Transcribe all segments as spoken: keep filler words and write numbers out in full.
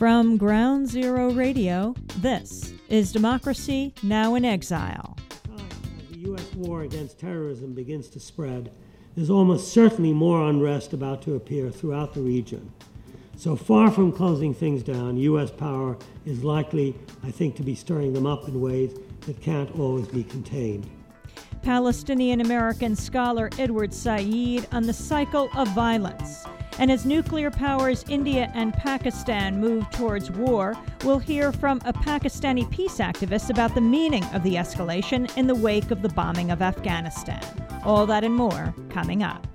From Ground Zero Radio, this is Democracy Now! In Exile. As the U S war against terrorism begins to spread, there's almost certainly more unrest about to appear throughout the region. So far from closing things down, U S power is likely, I think, to be stirring them up in ways that can't always be contained. Palestinian-American scholar Edward Said on the cycle of violence. And as nuclear powers India and Pakistan move towards war, we'll hear from a Pakistani peace activist about the meaning of the escalation in the wake of the bombing of Afghanistan. All that and more coming up.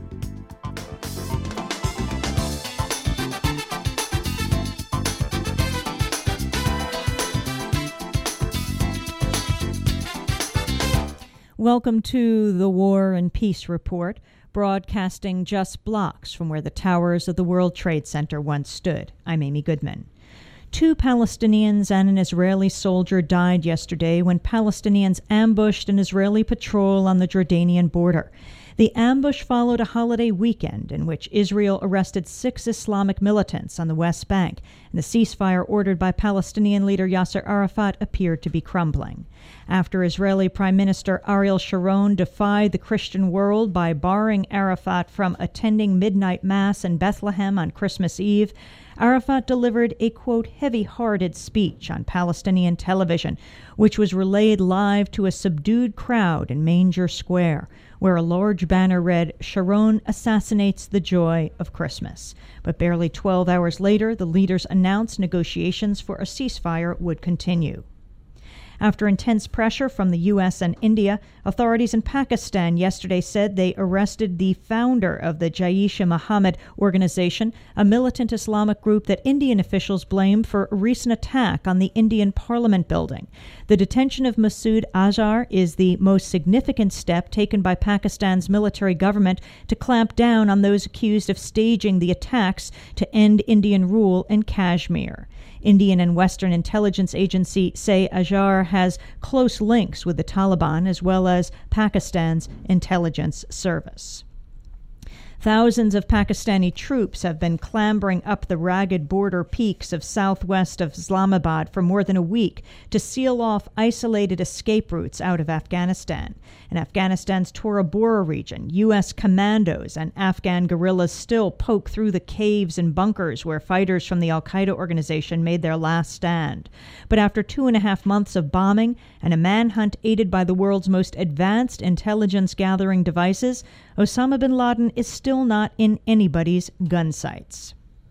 Welcome to the War and Peace Report, broadcasting just blocks from where the towers of the World Trade Center once stood. I'm Amy Goodman. Two Palestinians and an Israeli soldier died yesterday when Palestinians ambushed an Israeli patrol on the Jordanian border. The ambush followed a holiday weekend in which Israel arrested six Islamic militants on the West Bank, and the ceasefire ordered by Palestinian leader Yasser Arafat appeared to be crumbling. After Israeli Prime Minister Ariel Sharon defied the Christian world by barring Arafat from attending midnight mass in Bethlehem on Christmas Eve, Arafat delivered a, quote, heavy-hearted speech on Palestinian television, which was relayed live to a subdued crowd in Manger Square, where a large banner read, "Sharon assassinates the joy of Christmas." But barely twelve hours later, the leaders announced negotiations for a ceasefire would continue. After intense pressure from the U S and India, authorities in Pakistan yesterday said they arrested the founder of the Jaish-e-Mohammed organization, a militant Islamic group that Indian officials blamed for a recent attack on the Indian Parliament building. The detention of Masood Azhar is the most significant step taken by Pakistan's military government to clamp down on those accused of staging the attacks to end Indian rule in Kashmir. Indian and Western intelligence agencies say Azhar has close links with the Taliban as well as Pakistan's intelligence service. Thousands of Pakistani troops have been clambering up the ragged border peaks of southwest of Islamabad for more than a week to seal off isolated escape routes out of Afghanistan. In Afghanistan's Tora Bora region, U S commandos and Afghan guerrillas still poke through the caves and bunkers where fighters from the Al-Qaeda organization made their last stand. But after two and a half months of bombing and a manhunt aided by the world's most advanced intelligence-gathering devices, Osama bin Laden is still not in anybody's gun sights.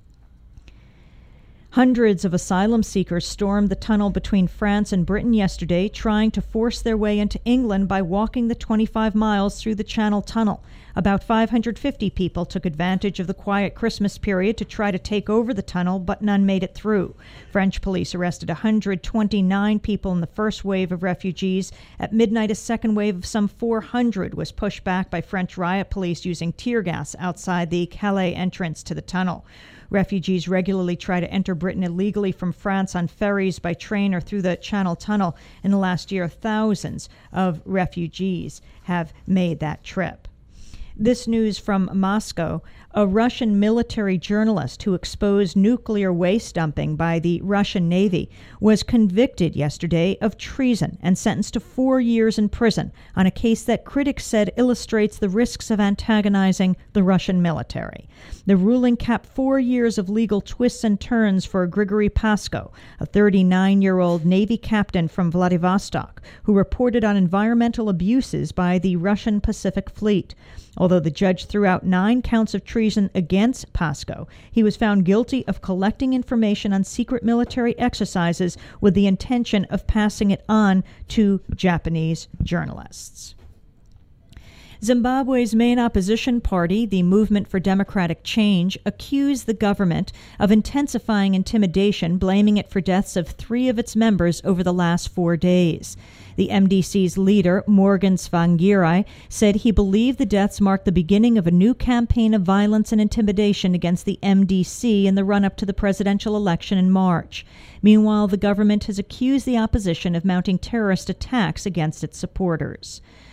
Hundreds of asylum seekers stormed the tunnel between France and Britain yesterday, trying to force their way into England by walking the twenty-five miles through the Channel Tunnel. About five hundred fifty people took advantage of the quiet Christmas period to try to take over the tunnel, but none made it through. French police arrested one hundred twenty-nine people in the first wave of refugees. At midnight, a second wave of some four hundred was pushed back by French riot police using tear gas outside the Calais entrance to the tunnel. Refugees regularly try to enter Britain illegally from France on ferries, by train, or through the Channel Tunnel. In the last year, thousands of refugees have made that trip. This news from Moscow. A Russian military journalist who exposed nuclear waste dumping by the Russian Navy was convicted yesterday of treason and sentenced to four years in prison on a case that critics said illustrates the risks of antagonizing the Russian military. The ruling capped four years of legal twists and turns for Grigory Pasko, a thirty-nine-year-old Navy captain from Vladivostok, who reported on environmental abuses by the Russian Pacific Fleet. Although the judge threw out nine counts of treason against Pasko, he was found guilty of collecting information on secret military exercises with the intention of passing it on to Japanese journalists. Zimbabwe's main opposition party, the Movement for Democratic Change, accused the government of intensifying intimidation, blaming it for deaths of three of its members over the last four days. The M D C's leader, Morgan Tsvangirai, said he believed the deaths marked the beginning of a new campaign of violence and intimidation against the M D C in the run-up to the presidential election in March. Meanwhile, the government has accused the opposition of mounting terrorist attacks against its supporters.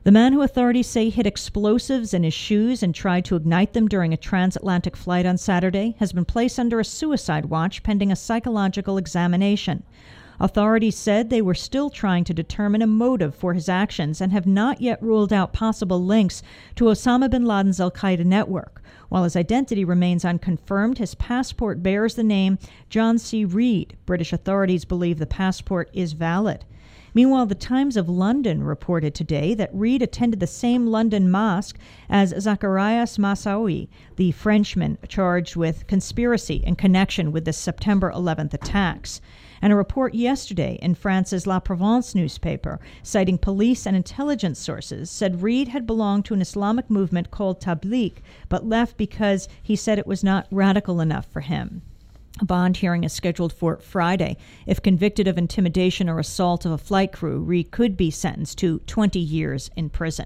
The man who authorities say hid explosives in his shoes and tried to ignite them during a transatlantic flight on Saturday has been placed under a suicide watch pending a psychological examination. Authorities said they were still trying to determine a motive for his actions and have not yet ruled out possible links to Osama bin Laden's al-Qaeda network. While his identity remains unconfirmed, his passport bears the name John C. Reed. British authorities believe the passport is valid. Meanwhile, the Times of London reported today that Reed attended the same London mosque as Zacharias Moussaoui, the Frenchman charged with conspiracy in connection with the September eleventh attacks. And a report yesterday in France's La Provence newspaper, citing police and intelligence sources, said Reed had belonged to an Islamic movement called Tabligh, but left because he said it was not radical enough for him. A bond hearing is scheduled for Friday. If convicted of intimidation or assault of a flight crew, Reed could be sentenced to twenty years in prison.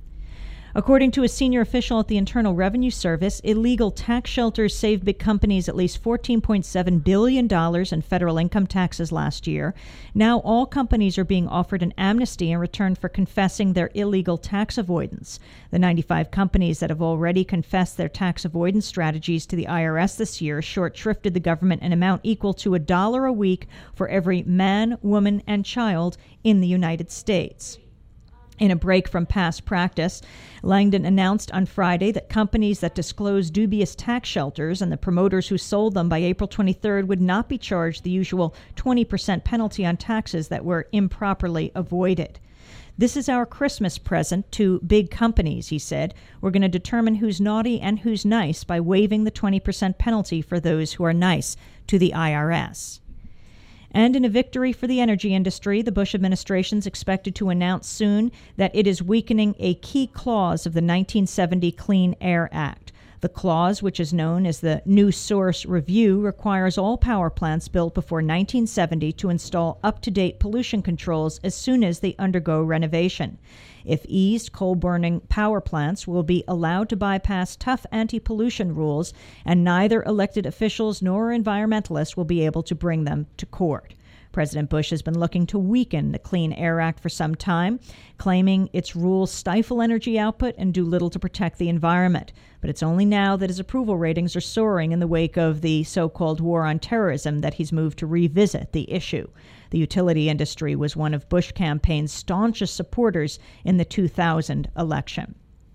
According to a senior official at the Internal Revenue Service, illegal tax shelters saved big companies at least fourteen point seven billion dollars in federal income taxes last year. Now all companies are being offered an amnesty in return for confessing their illegal tax avoidance. The ninety-five companies that have already confessed their tax avoidance strategies to the I R S this year short-shrifted the government an amount equal to a dollar a week for every man, woman, and child in the United States. In a break from past practice, Langdon announced on Friday that companies that disclosed dubious tax shelters and the promoters who sold them by April twenty-third would not be charged the usual twenty percent penalty on taxes that were improperly avoided. This is our Christmas present to big companies, he said. We're going to determine who's naughty and who's nice by waiving the twenty percent penalty for those who are nice to the I R S. And in a victory for the energy industry, the Bush administration is expected to announce soon that it is weakening a key clause of the nineteen seventy Clean Air Act. The clause, which is known as the New Source Review, requires all power plants built before nineteen seventy to install up-to-date pollution controls as soon as they undergo renovation. If eased, coal-burning power plants will be allowed to bypass tough anti-pollution rules, and neither elected officials nor environmentalists will be able to bring them to court. President Bush has been looking to weaken the Clean Air Act for some time, claiming its rules stifle energy output and do little to protect the environment. But it's only now that his approval ratings are soaring in the wake of the so-called war on terrorism that he's moved to revisit the issue. The utility industry was one of Bush campaign's staunchest supporters in the two thousand election.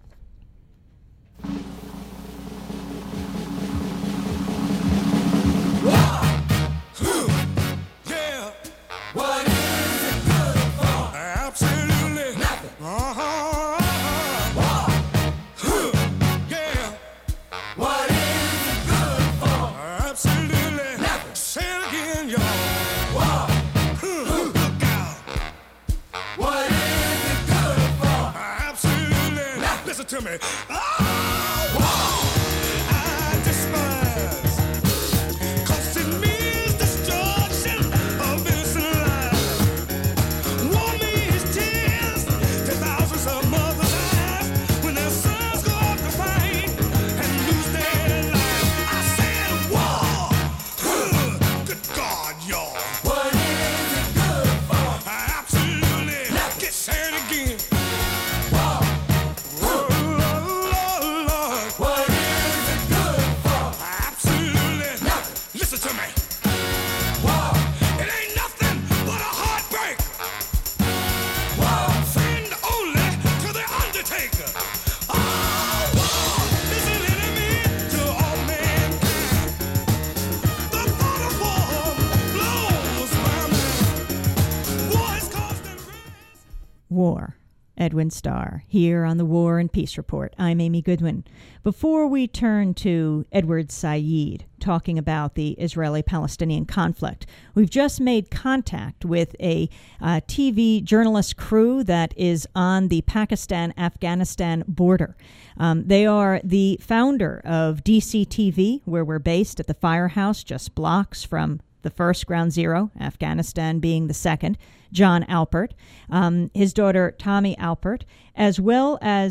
To me. Oh, I despise, 'cause it means destruction of innocent lives. War means tears to thousands of mothers' eyes when their sons go off to fight and lose their lives. I said war. Good God, y'all. What is it good for? Absolutely. Get sad again. War. Edwin Starr, here on the War and Peace Report. I'm Amy Goodwin. Before we turn to Edward Said talking about the Israeli-Palestinian conflict, we've just made contact with a uh, T V journalist crew that is on the Pakistan-Afghanistan border. Um, they are the founder of D C T V, where we're based at the Firehouse, just blocks from the first ground zero, Afghanistan being the second, John Alpert, um, his daughter Tommy Alpert, as well as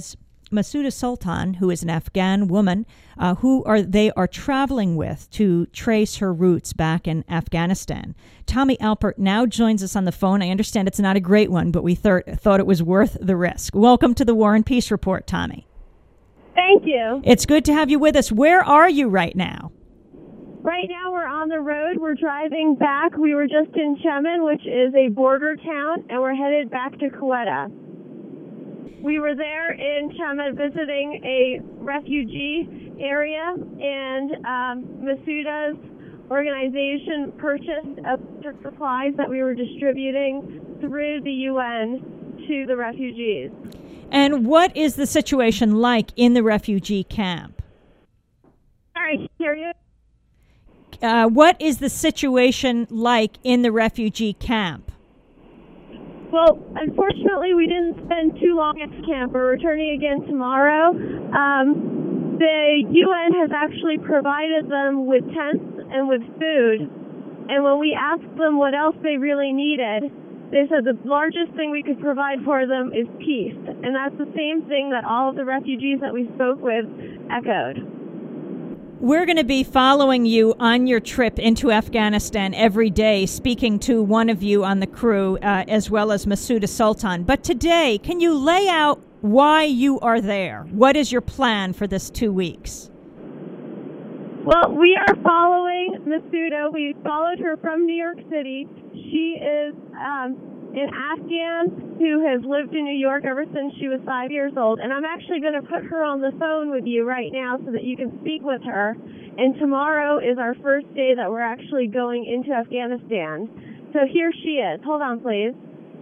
Masuda Sultan, who is an Afghan woman, uh, who are they are traveling with to trace her roots back in Afghanistan. Tommy Alpert now joins us on the phone. I understand it's not a great one, but we thought thought it was worth the risk. Welcome to the War and Peace Report, Tommy. Thank you. It's good to have you with us. Where are you right now? Right now we're on the road. We're driving back. We were just in Chemen, which is a border town, and we're headed back to Quetta. We were there in Chemen visiting a refugee area, and um, Masuda's organization purchased a bunch of supplies that we were distributing through the U N to the refugees. And what is the situation like in the refugee camp? Sorry, can you hear you? Uh, what is the situation like in the refugee camp? Well, unfortunately, we didn't spend too long at the camp. We're returning again tomorrow. Um, the U N has actually provided them with tents and with food. And when we asked them what else they really needed, they said the largest thing we could provide for them is peace. And that's the same thing that all of the refugees that we spoke with echoed. We're going to be following you on your trip into Afghanistan every day, speaking to one of you on the crew, uh, as well as Masuda Sultan. But today, can you lay out why you are there? What is your plan for this two weeks? Well, we are following Masuda. We followed her from New York City. She is um, an Afghan who has lived in New York ever since she was five years old. And I'm actually going to put her on the phone with you right now so that you can speak with her. And tomorrow is our first day that we're actually going into Afghanistan. So here she is. Hold on, please.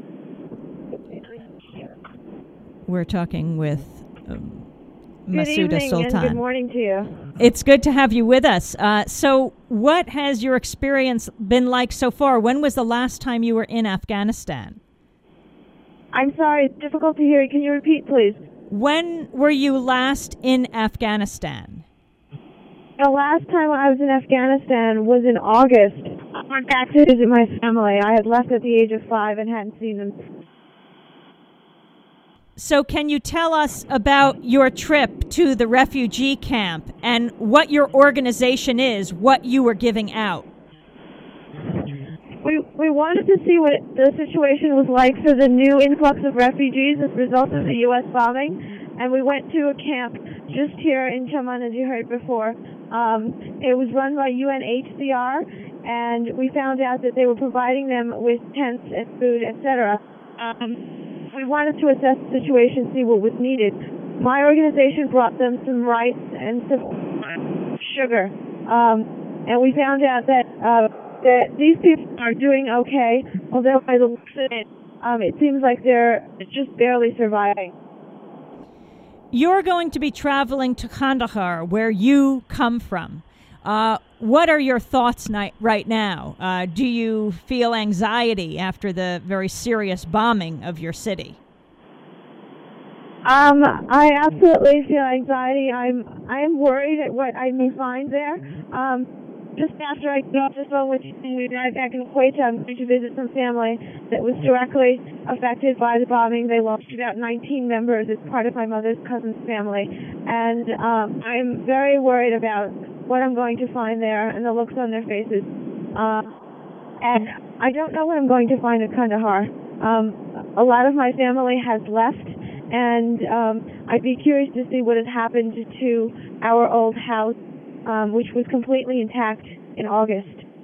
We're talking with um, Good Masuda evening Sultan. and good morning to you. It's good to have you with us. Uh, so what has your experience been like so far? When was the last time you were in Afghanistan? I'm sorry, it's difficult to hear. Can you repeat, please? When were you last in Afghanistan? The last time I was in Afghanistan was in August. I went back to visit my family. I had left at the age of five and hadn't seen them. So can you tell us about your trip to the refugee camp and what your organization is, what you were giving out? We we wanted to see what the situation was like for the new influx of refugees as a result of the U S bombing, and we went to a camp just here in Chemen, as you heard before. Um, it was run by U N H C R, and we found out that they were providing them with tents and food, et cetera. Um, we wanted to assess the situation, see what was needed. My organization brought them some rice and some sugar, um, and we found out that uh, that these people are doing okay, although by the looks of it, um, it seems like they're just barely surviving. You're going to be traveling to Kandahar, where you come from. Uh, what are your thoughts ni- right now? Uh, do you feel anxiety after the very serious bombing of your city? Um, I absolutely feel anxiety. I'm I am worried at what I may find there. Um, just after I get off the phone with you and we drive back in Quetta, I'm going to visit some family that was directly affected by the bombing. They lost about nineteen members as part of my mother's cousin's family. And um, I'm very worried about what I'm going to find there and the looks on their faces. Um, and I don't know what I'm going to find at Kandahar. Um, a lot of my family has left, and um, I'd be curious to see what has happened to our old house, um, which was completely intact in August.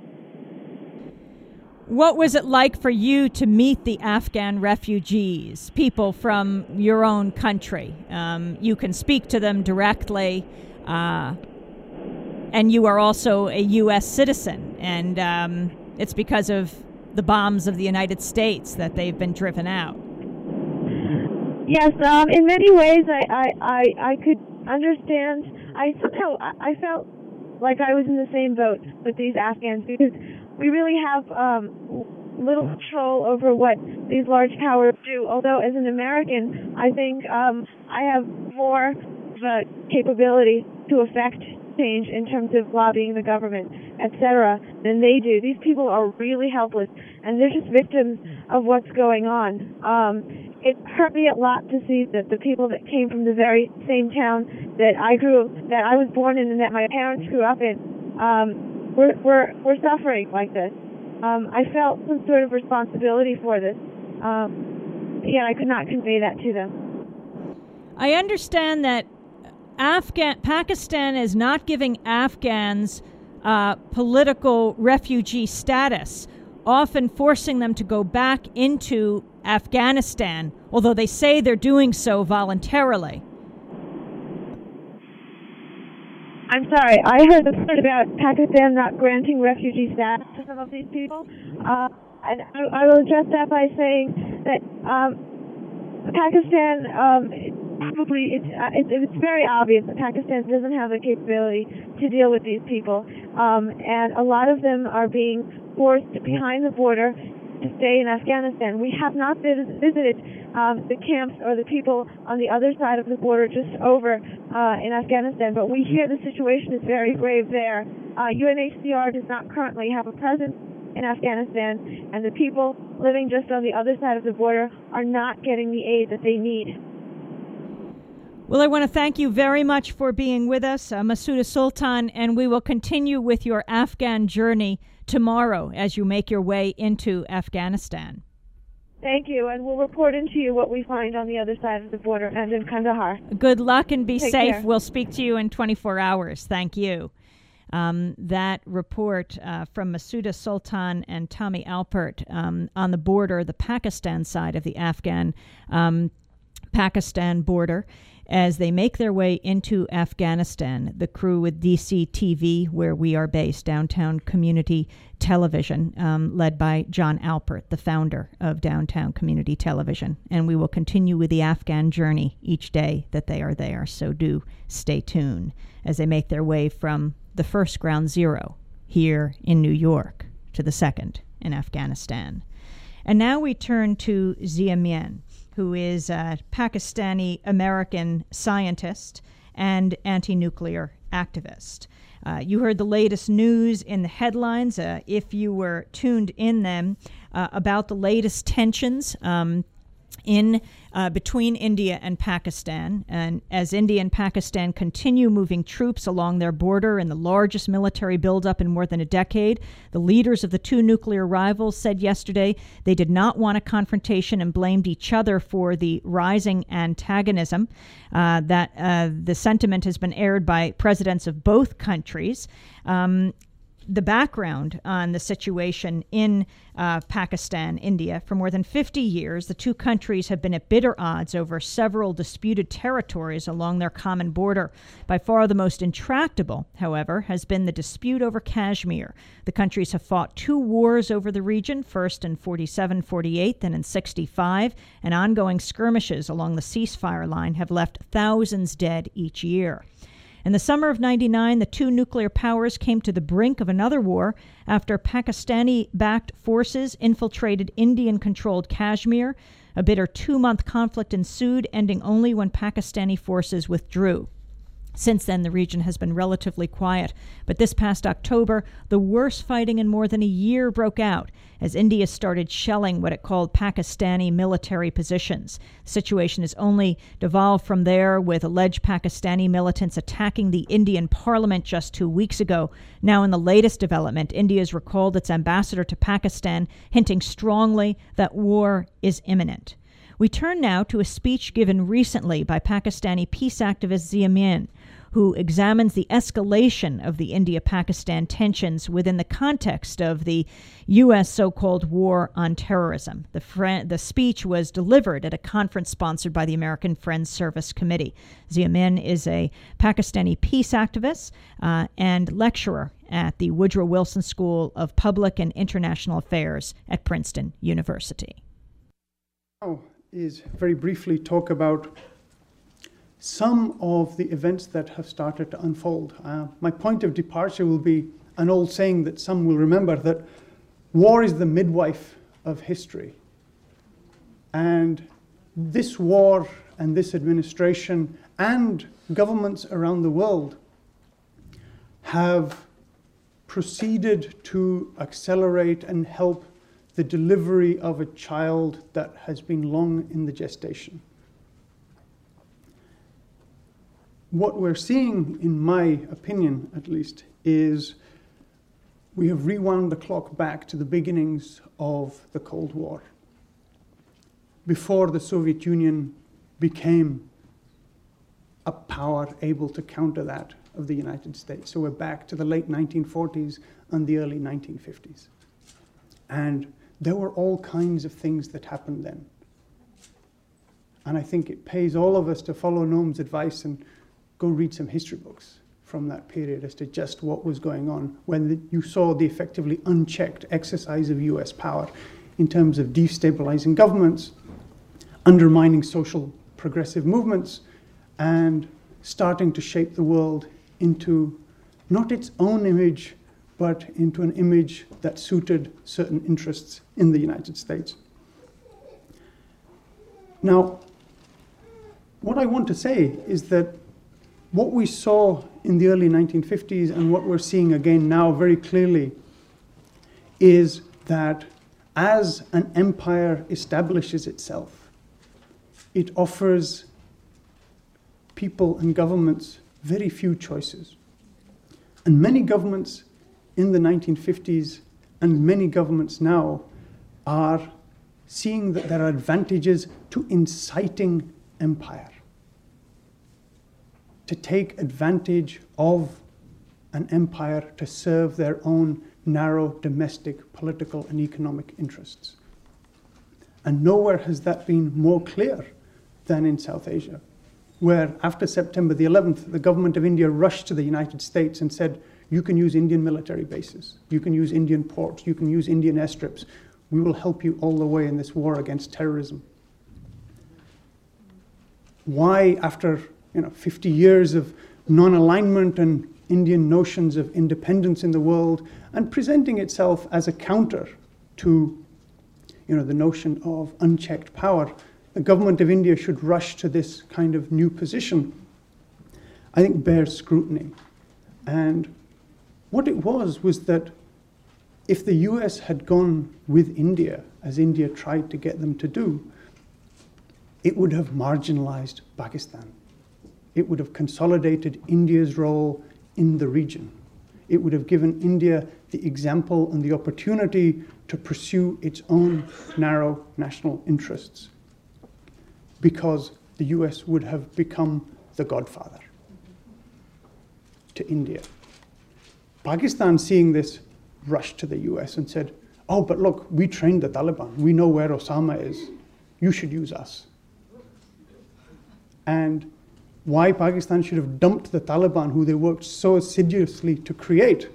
What was it like for you to meet the Afghan refugees, people from your own country? Um, you can speak to them directly, uh, and you are also a U S citizen, and um, it's because of the bombs of the United States that they've been driven out. Yes, um, in many ways, I, I, I, I could understand. I somehow I felt like I was in the same boat with these Afghans, because we really have um, little control over what these large powers do. Although, as an American, I think um, I have more of a capability to affect change in terms of lobbying the government, et cetera, than they do. These people are really helpless, and they're just victims of what's going on. Um, it hurt me a lot to see that the people that came from the very same town that I grew, that I was born in and that my parents grew up in, um, were, were, were suffering like this. Um, I felt some sort of responsibility for this. Um, yet I could not convey that to them. I understand that Afghan Pakistan is not giving Afghans uh, political refugee status, often forcing them to go back into Afghanistan, although they say they're doing so voluntarily. I'm sorry, I heard the part about Pakistan not granting refugee status to some of these people. Uh, and I, I will address that by saying that um, Pakistan, um, probably, it's, uh, it's, it's very obvious that Pakistan doesn't have the capability to deal with these people. Um, and a lot of them are being forced behind the border to stay in Afghanistan. We have not vis- visited um, the camps or the people on the other side of the border just over uh, in Afghanistan, but we hear the situation is very grave there. Uh, U N H C R does not currently have a presence in Afghanistan, and the people living just on the other side of the border are not getting the aid that they need. Well, I want to thank you very much for being with us, uh, Masuda Sultan, and we will continue with your Afghan journey tomorrow as you make your way into Afghanistan. Thank you, and we'll report into you what we find on the other side of the border and in Kandahar. Good luck and be Take safe. care. We'll speak to you in twenty-four hours. Thank you. Um, that report uh, from Masuda Sultan and Tommy Alpert um, on the border, the Pakistan side of the Afghan um, Pakistan border, as they make their way into Afghanistan. The crew with D C T V, where we are based, Downtown Community Television, um, led by John Alpert, the founder of Downtown Community Television. And we will continue with the Afghan journey each day that they are there. So do stay tuned as they make their way from the first ground zero here in New York to the second in Afghanistan. And now we turn to Zia Mian, who is a Pakistani-American scientist and anti-nuclear activist. Uh, you heard the latest news in the headlines, uh, if you were tuned in them, uh, about the latest tensions um, in uh, between India and Pakistan. And as India and Pakistan continue moving troops along their border in the largest military buildup in more than a decade, the leaders of the two nuclear rivals said yesterday they did not want a confrontation and blamed each other for the rising antagonism. Uh, that uh, the sentiment has been aired by presidents of both countries. Um, the background on the situation in uh, Pakistan, India, for more than fifty years, the two countries have been at bitter odds over several disputed territories along their common border. By far the most intractable, however, has been the dispute over Kashmir. The countries have fought two wars over the region, first in forty-seven forty-eight, then in sixty-five, and ongoing skirmishes along the ceasefire line have left thousands dead each year. In the summer of ninety-nine, the two nuclear powers came to the brink of another war after Pakistani-backed forces infiltrated Indian-controlled Kashmir. A bitter two-month conflict ensued, ending only when Pakistani forces withdrew. Since then, the region has been relatively quiet, but this past October, the worst fighting in more than a year broke out as India started shelling what it called Pakistani military positions. The situation has only devolved from there, with alleged Pakistani militants attacking the Indian parliament just two weeks ago. Now, in the latest development, India has recalled its ambassador to Pakistan, hinting strongly that war is imminent. We turn now to a speech given recently by Pakistani peace activist Zia Mian, who examines the escalation of the India-Pakistan tensions within the context of the U S so-called war on terrorism. The, fr- the speech was delivered at a conference sponsored by the American Friends Service Committee. Zia Mian is a Pakistani peace activist uh, and lecturer at the Woodrow Wilson School of Public and International Affairs at Princeton University. Now is very briefly talk about some of the events that have started to unfold. Uh, my point of departure will be an old saying that some will remember, that war is the midwife of history. And this war and this administration and governments around the world have proceeded to accelerate and help the delivery of a child that has been long in the gestation. What we're seeing, in my opinion at least, is we have rewound the clock back to the beginnings of the Cold War, before the Soviet Union became a power able to counter that of the United States. So we're back to the late nineteen forties and the early nineteen fifties. And there were all kinds of things that happened then. And I think it pays all of us to follow Noam's advice and go read some history books from that period as to just what was going on when the, you saw the effectively unchecked exercise of U S power in terms of destabilizing governments, undermining social progressive movements, and starting to shape the world into not its own image, but into an image that suited certain interests in the United States. Now, what I want to say is that what we saw in the early nineteen fifties and what we're seeing again now very clearly is that as an empire establishes itself, it offers people and governments very few choices. And many governments in the nineteen fifties and many governments now are seeing that there are advantages to inciting empire, to take advantage of an empire to serve their own narrow domestic political and economic interests. And nowhere has that been more clear than in South Asia, where after September the eleventh, the government of India rushed to the United States and said, you can use Indian military bases, you can use Indian ports, you can use Indian airstrips. We will help you all the way in this war against terrorism. Why, after you know, fifty years of non-alignment and Indian notions of independence in the world, and presenting itself as a counter to you know, the notion of unchecked power, the government of India should rush to this kind of new position, I think bears scrutiny. And what it was was that if the U S had gone with India, as India tried to get them to do, it would have marginalized Pakistan. It would have consolidated India's role in the region. It would have given India the example and the opportunity to pursue its own narrow national interests, because the U S would have become the godfather to India. Pakistan, seeing this, rushed to the U S and said, oh, but look, we trained the Taliban. We know where Osama is. You should use us. And why Pakistan should have dumped the Taliban, who they worked so assiduously to create,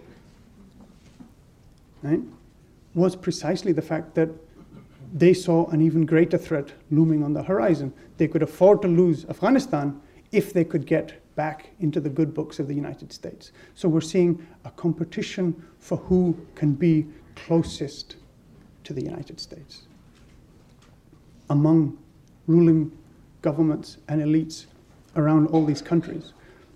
right, was precisely the fact that they saw an even greater threat looming on the horizon. They could afford to lose Afghanistan if they could get back into the good books of the United States. So we're seeing a competition for who can be closest to the United States among ruling governments and elites around all these countries.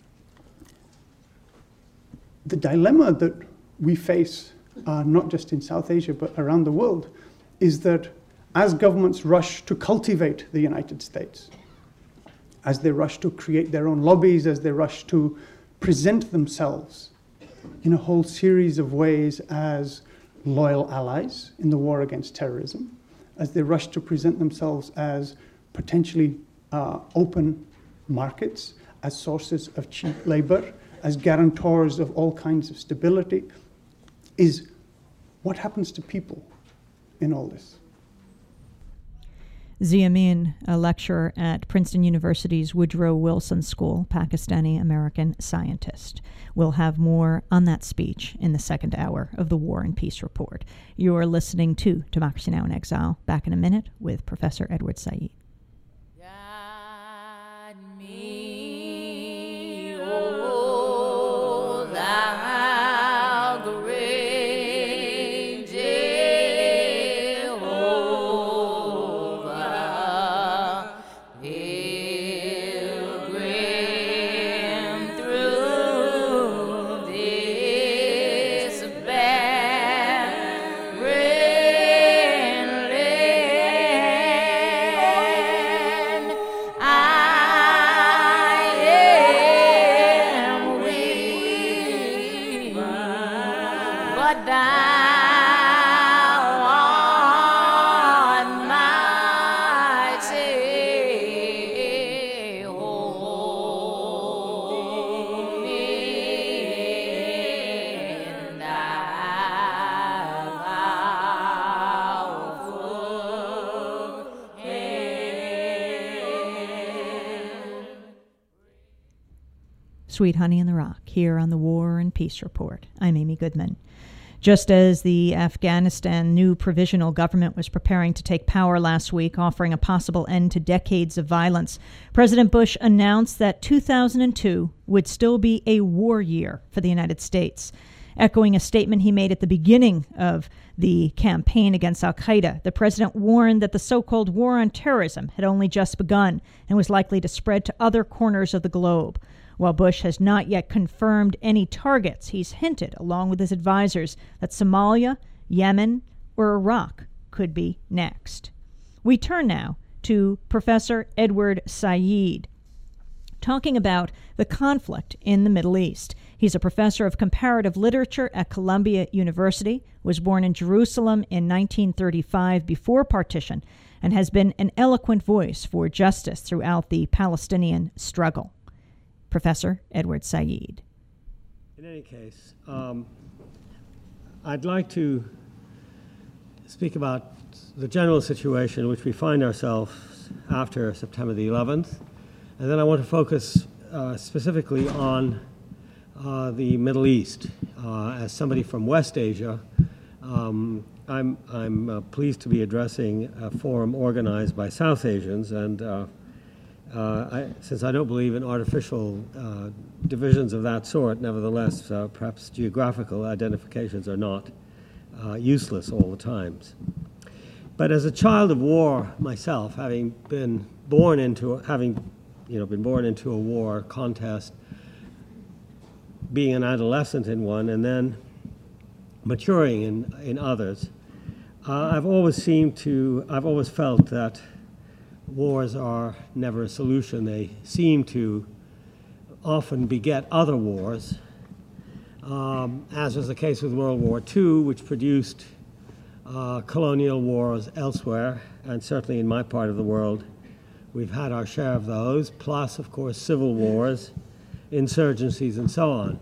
The dilemma that we face, uh, not just in South Asia, but around the world, is that as governments rush to cultivate the United States, as they rush to create their own lobbies, as they rush to present themselves in a whole series of ways as loyal allies in the war against terrorism, as they rush to present themselves as potentially uh, open markets, as sources of cheap labor, as guarantors of all kinds of stability, is what happens to people in all this? Zia Amin, a lecturer at Princeton University's Woodrow Wilson School, Pakistani-American scientist. We'll have more on that speech in the second hour of the War and Peace Report. You're listening to Democracy Now! In Exile. Back in a minute with Professor Edward Said. Guide me, O thou great Jehovah, pilgrim through this barren but thou art mighty. Hold me in thy powerful hand. Sweet Honey in the Rock, here on the War and Peace Report. I'm Amy Goodman. Just as the Afghanistan new provisional government was preparing to take power last week, offering a possible end to decades of violence, President Bush announced that two thousand two would still be a war year for the United States. Echoing a statement he made at the beginning of the campaign against al-Qaeda, the president warned that the so-called war on terrorism had only just begun and was likely to spread to other corners of the globe. While Bush has not yet confirmed any targets, he's hinted, along with his advisors, that Somalia, Yemen, or Iraq could be next. We turn now to Professor Edward Said, talking about the conflict in the Middle East. He's a professor of comparative literature at Columbia University, was born in Jerusalem in nineteen thirty-five before partition, and has been an eloquent voice for justice throughout the Palestinian struggle. Professor Edward Said. In any case, um, I'd like to speak about the general situation in which we find ourselves after September the eleventh, and then I want to focus uh, specifically on uh, the Middle East. Uh, as somebody from West Asia, um, I'm, I'm uh, pleased to be addressing a forum organized by South Asians, and uh, Uh, I, since I don't believe in artificial uh, divisions of that sort, nevertheless, uh, perhaps geographical identifications are not uh, useless all the times. But as a child of war myself, having been born into, having, you know, been born into a war contest, being an adolescent in one, and then maturing in in others, uh, I've always seemed to, I've always felt that wars are never a solution. They seem to often beget other wars, um, as was the case with World War Two, which produced uh, colonial wars elsewhere, and certainly in my part of the world, we've had our share of those, plus, of course, civil wars, insurgencies, and so on.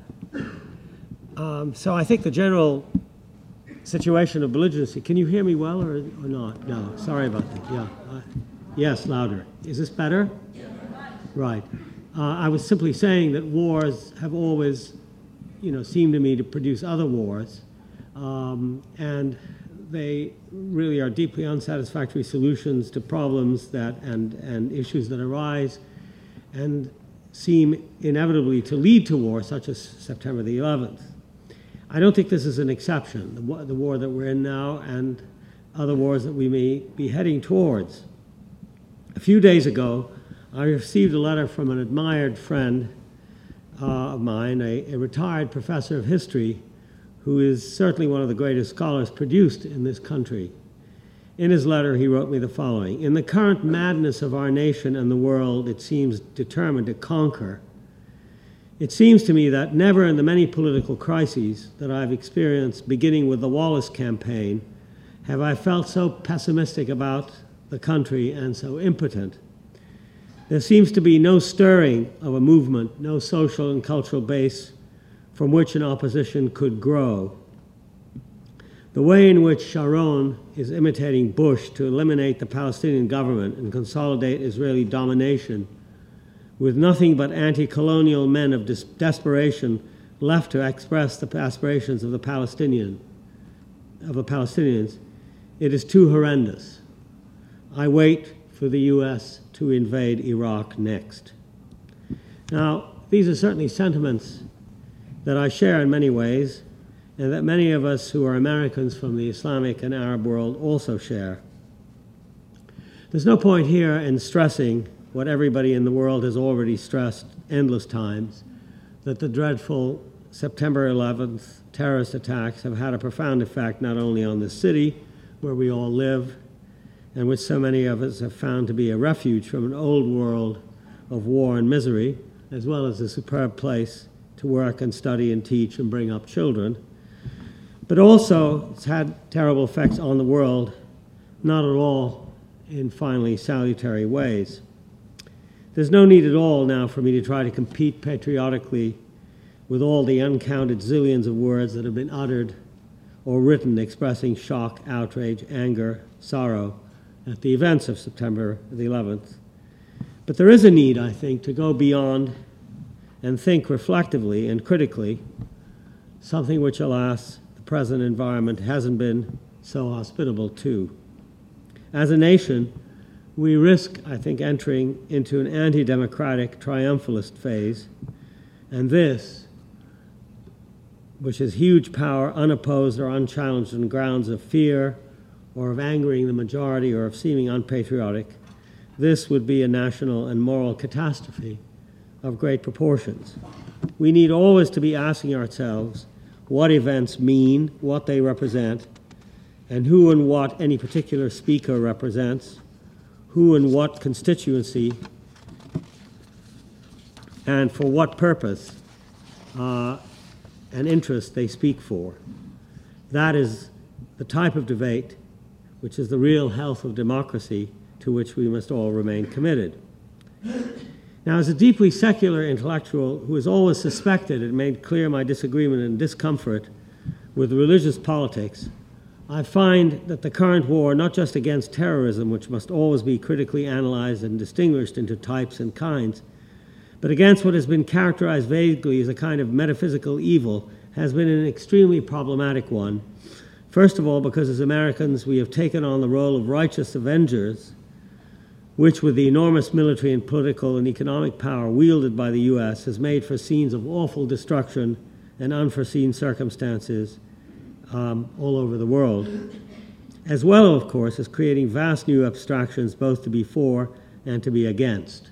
Um, so I think the general situation of belligerency, can you hear me well or, or not? No, sorry about that, yeah. Uh, Yes, louder. Is this better? Yeah. Right. Uh, I was simply saying that wars have always, you know, seemed to me to produce other wars, um, and they really are deeply unsatisfactory solutions to problems that and and issues that arise, and seem inevitably to lead to war, such as September the eleventh. I don't think this is an exception. The, war, the war that we're in now, and other wars that we may be heading towards. A few days ago, I received a letter from an admired friend uh, of mine, a, a retired professor of history, who is certainly one of the greatest scholars produced in this country. In his letter, he wrote me the following: "In the current madness of our nation and the world it seems determined to conquer, it seems to me that never in the many political crises that I've experienced, beginning with the Wallace campaign, have I felt so pessimistic about the country and so impotent. There seems to be no stirring of a movement, no social and cultural base from which an opposition could grow. The way in which Sharon is imitating Bush to eliminate the Palestinian government and consolidate Israeli domination, with nothing but anti-colonial men of des- desperation left to express the aspirations of the Palestinian, of the Palestinians, it is too horrendous. I wait for the U S to invade Iraq next." Now, these are certainly sentiments that I share in many ways, and that many of us who are Americans from the Islamic and Arab world also share. There's no point here in stressing what everybody in the world has already stressed endless times, that the dreadful September eleventh terrorist attacks have had a profound effect not only on the city where we all live, and which so many of us have found to be a refuge from an old world of war and misery, as well as a superb place to work and study and teach and bring up children, But also, it's had terrible effects on the world, not at all in finally salutary ways. There's no need at all now for me to try to compete patriotically with all the uncounted zillions of words that have been uttered or written expressing shock, outrage, anger, sorrow at the events of September the eleventh. But there is a need, I think, to go beyond and think reflectively and critically, something which, alas, the present environment hasn't been so hospitable to. As a nation, we risk, I think, entering into an anti-democratic triumphalist phase, and this, which is huge power unopposed or unchallenged on grounds of fear or of angering the majority or of seeming unpatriotic, this would be a national and moral catastrophe of great proportions. We need always to be asking ourselves what events mean, what they represent, and who and what any particular speaker represents, who and what constituency, and for what purpose uh, and interest they speak for. That is the type of debate which is the real health of democracy to which we must all remain committed. Now, as a deeply secular intellectual who has always suspected and made clear my disagreement and discomfort with religious politics, I find that the current war, not just against terrorism, which must always be critically analyzed and distinguished into types and kinds, but against what has been characterized vaguely as a kind of metaphysical evil, has been an extremely problematic one. First of all, because as Americans we have taken on the role of righteous avengers, which with the enormous military and political and economic power wielded by the U S has made for scenes of awful destruction and unforeseen circumstances um, all over the world, as well, of course, as creating vast new abstractions both to be for and to be against.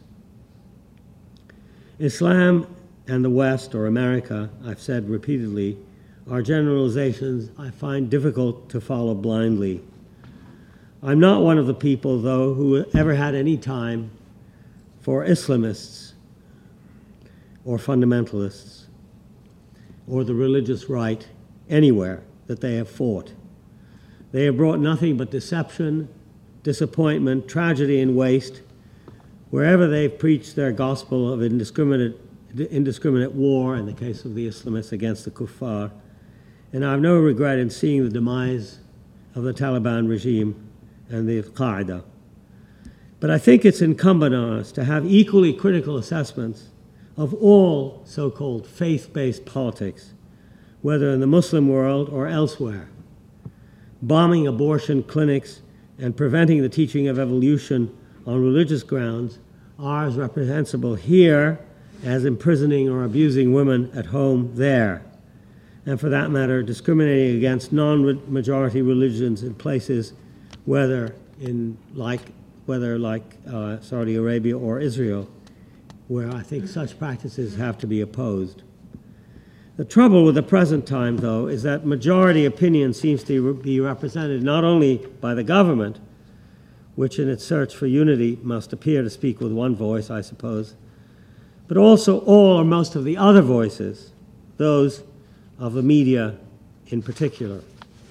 Islam and the West, or America, I've said repeatedly, are generalizations I find difficult to follow blindly. I'm not one of the people, though, who ever had any time for Islamists or fundamentalists or the religious right anywhere that they have fought. They have brought nothing but deception, disappointment, tragedy, and waste wherever they've preached their gospel of indiscriminate, indiscriminate war, in the case of the Islamists against the kuffar. And I have no regret in seeing the demise of the Taliban regime and the Al-Qaeda. But I think it's incumbent on us to have equally critical assessments of all so-called faith-based politics, whether in the Muslim world or elsewhere. Bombing abortion clinics and preventing the teaching of evolution on religious grounds are as reprehensible here as imprisoning or abusing women at home there. And for that matter, discriminating against non-majority religions in places whether in like whether like uh, Saudi Arabia or Israel, where I think such practices have to be opposed. The trouble with the present time, though, is that majority opinion seems to be represented not only by the government, which in its search for unity must appear to speak with one voice, I suppose, but also all or most of the other voices, those of the media in particular.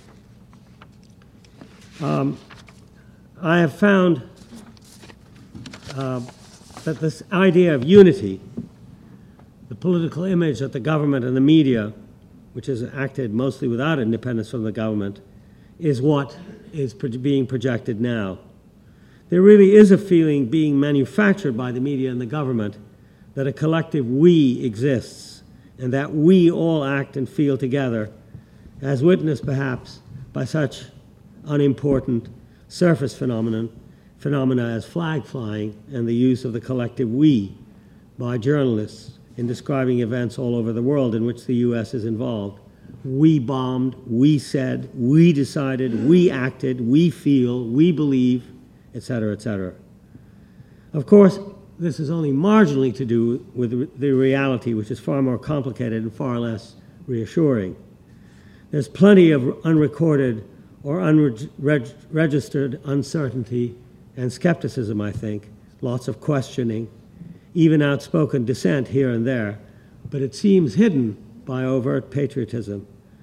Um, I have found uh, that this idea of unity, the political image that the government and the media, which has acted mostly without independence from the government, is what is pro- being projected now. There really is a feeling being manufactured by the media and the government that a collective we exists and that we all act and feel together, as witnessed perhaps by such unimportant surface phenomenon, phenomena as flag flying and the use of the collective we by journalists in describing events all over the world in which the U S is involved. We bombed, we said, we decided, we acted, we feel, we believe, et cetera, et cetera. Of course, this is only marginally to do with the reality, which is far more complicated and far less reassuring. There's plenty of unrecorded or unregistered uncertainty and skepticism, I think, lots of questioning, even outspoken dissent here and there, but it seems hidden by overt patriotism.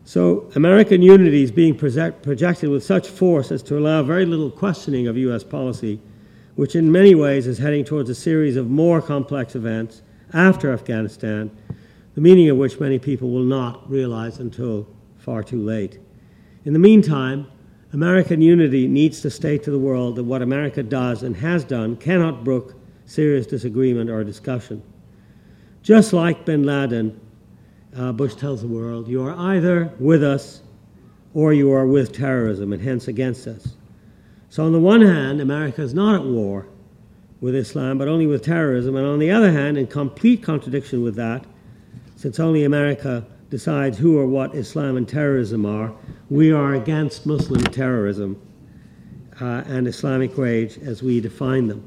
So American unity is being project- projected with such force as to allow very little questioning of U S policy, which in many ways is heading towards a series of more complex events after Afghanistan, the meaning of which many people will not realize until far too late. In the meantime, American unity needs to state to the world that what America does and has done cannot brook serious disagreement or discussion. Just like bin Laden, uh, Bush tells the world, you are either with us or you are with terrorism and hence against us. So on the one hand, America is not at war with Islam, but only with terrorism. And on the other hand, in complete contradiction with that, since only America decides who or what Islam and terrorism are, we are against Muslim terrorism uh, and Islamic rage as we define them.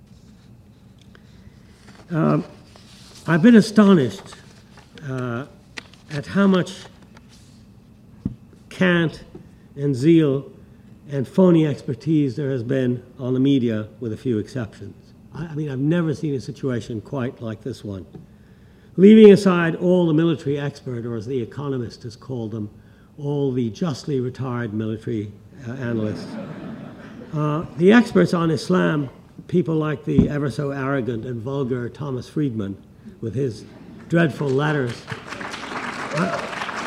Um, I've been astonished uh, at how much cant and zeal and phony expertise there has been on the media, with a few exceptions. I, I mean, I've never seen a situation quite like this one. Leaving aside all the military expert, or as The Economist has called them, all the justly retired military uh, analysts, uh, the experts on Islam, people like the ever so arrogant and vulgar Thomas Friedman, with his dreadful letters. I,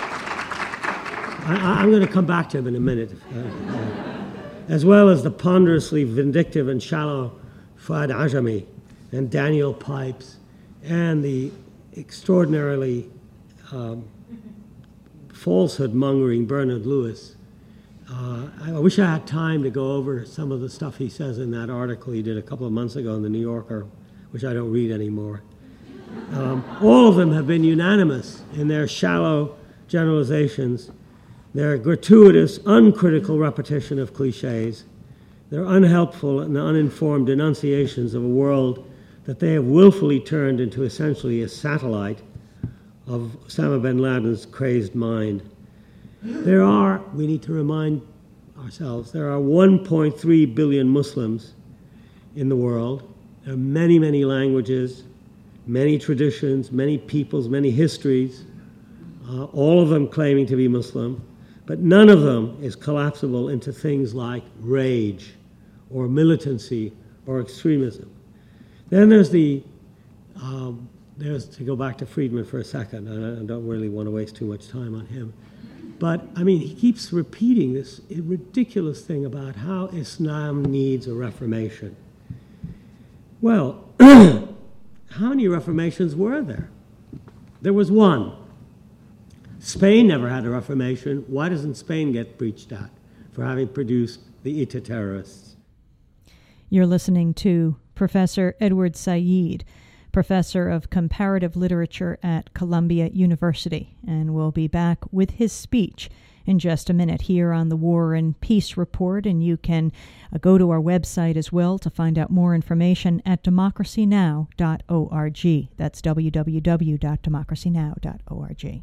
I, I'm going to come back to him in a minute. Uh, uh, as well as the ponderously vindictive and shallow Fuad Ajami and Daniel Pipes and the extraordinarily um, falsehood-mongering Bernard Lewis. Uh, I wish I had time to go over some of the stuff he says in that article he did a couple of months ago in the New Yorker, which I don't read anymore. Um, all of them have been unanimous in their shallow generalizations, their gratuitous, uncritical repetition of cliches, their unhelpful and uninformed denunciations of a world that they have willfully turned into essentially a satellite of Osama bin Laden's crazed mind. There are, we need to remind ourselves, there are one point three billion Muslims in the world. There are many, many languages, many traditions, many peoples, many histories, uh, all of them claiming to be Muslim, but none of them is collapsible into things like rage or militancy or extremism. Then there's the, um, there's, to go back to Friedman for a second, and I don't really want to waste too much time on him, but I mean, he keeps repeating this ridiculous thing about how Islam needs a reformation. Well, how many reformations were there? There was one. Spain never had a reformation. Why doesn't Spain get preached at for having produced the E T A terrorists? You're listening to Professor Edward Said, professor of comparative literature at Columbia University, and we'll be back with his speech in just a minute here on the War and Peace Report, and you can uh, go to our website as well to find out more information at democracy now dot org. That's w w w dot democracy now dot org.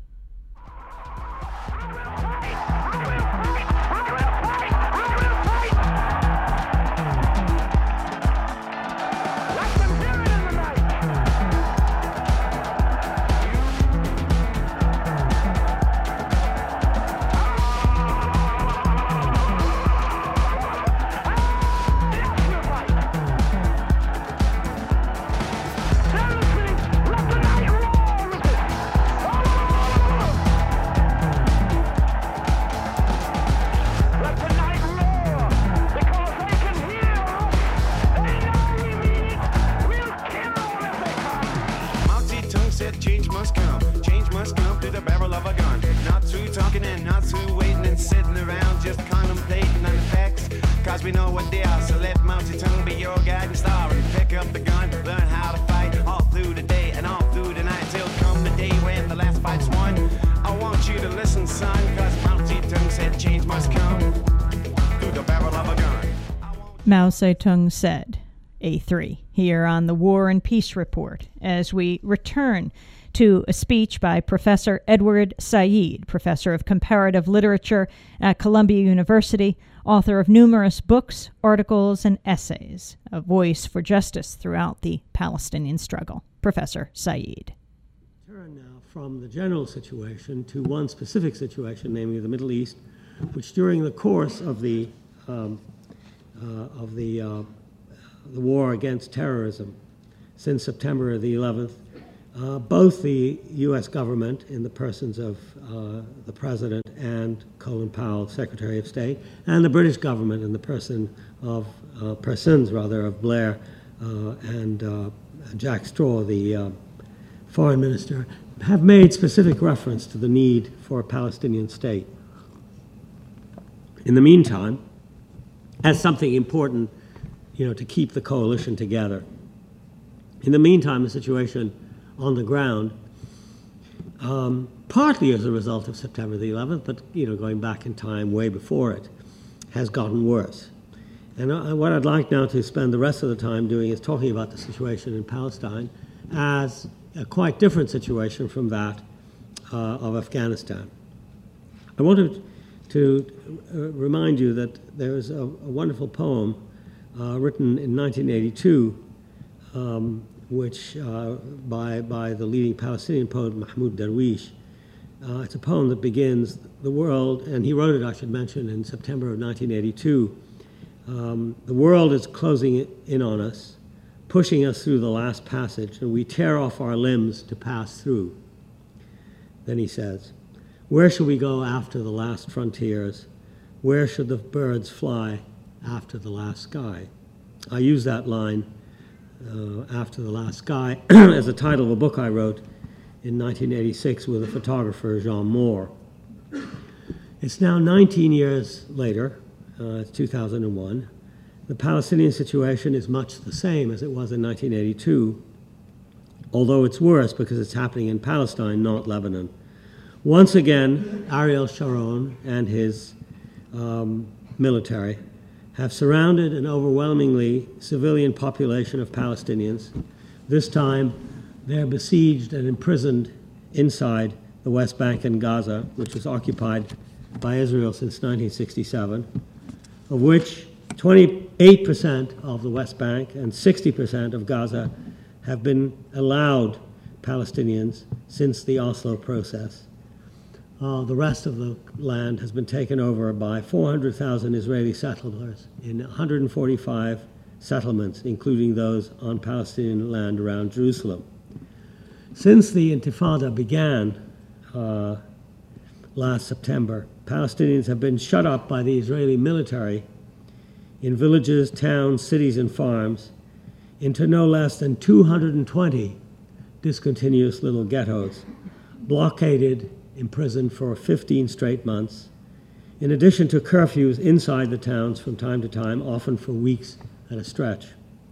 We know what they are, so let Mao Zedong be your guiding star and pick up the gun, learn how to fight all through the day and all through the night till come the day when the last fight's won. I want you to listen, son, cause Mao Zedong said change must come through the barrel of a gun. Mao Zedong said, A three, here on the War and Peace Report, as we return to a speech by Professor Edward Said, professor of comparative literature at Columbia University, author of numerous books, articles, and essays, a voice for justice throughout the Palestinian struggle. Professor Said. Turn now from the general situation to one specific situation, namely the Middle East, which during the course of the um, uh, of the uh, the war against terrorism since September the eleventh, uh, both the U S government, in the persons of uh, the President and Colin Powell, Secretary of State, and the British government in the person of uh, persons rather of Blair uh, and uh, Jack Straw, the uh, Foreign Minister, have made specific reference to the need for a Palestinian state. In the meantime, as something important, you know, to keep the coalition together. In the meantime, the situation on the ground, um, partly as a result of September the eleventh, but, you know, going back in time way before it, has gotten worse. And uh, what I'd like now to spend the rest of the time doing is talking about the situation in Palestine as a quite different situation from that uh, of Afghanistan. I wanted to uh, remind you that there is a, a wonderful poem uh, written in nineteen eighty-two, um, which uh, by, by the leading Palestinian poet Mahmoud Darwish. Uh, it's a poem that begins, the world, and he wrote it, I should mention, in September of nineteen eighty-two. Um, the world is closing in on us, pushing us through the last passage, and we tear off our limbs to pass through. Then he says, where shall we go after the last frontiers? Where should the birds fly after the last sky? I use that line, uh, after the last sky, as the title of a book I wrote in nineteen eighty-six with a photographer, Jean Moore. It's now nineteen years later, uh, it's two thousand one. The Palestinian situation is much the same as it was in nineteen eighty-two, although it's worse because it's happening in Palestine, not Lebanon. Once again, Ariel Sharon and his um, military have surrounded an overwhelmingly civilian population of Palestinians. This time, they're besieged and imprisoned inside the West Bank and Gaza, which was occupied by Israel since nineteen sixty-seven, of which twenty-eight percent of the West Bank and sixty percent of Gaza have been allowed Palestinians since the Oslo process. Uh, the rest of the land has been taken over by four hundred thousand Israeli settlers in one hundred forty-five settlements, including those on Palestinian land around Jerusalem. Since the Intifada began uh, last September, Palestinians have been shut up by the Israeli military in villages, towns, cities, and farms into no less than two hundred twenty discontinuous little ghettos, blockaded, imprisoned for fifteen straight months, in addition to curfews inside the towns from time to time, often for weeks at a stretch.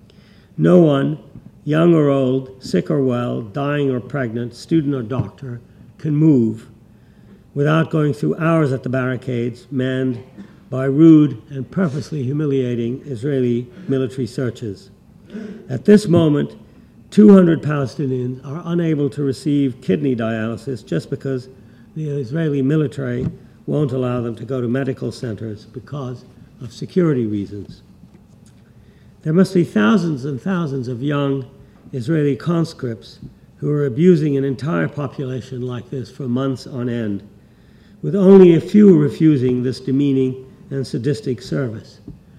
No one, young or old, sick or well, dying or pregnant, student or doctor, can move without going through hours at the barricades, manned by rude and purposely humiliating Israeli military searches. At this moment, two hundred Palestinians are unable to receive kidney dialysis just because the Israeli military won't allow them to go to medical centers because of security reasons. There must be thousands and thousands of young Israeli conscripts who are abusing an entire population like this for months on end, with only a few refusing this demeaning and sadistic service.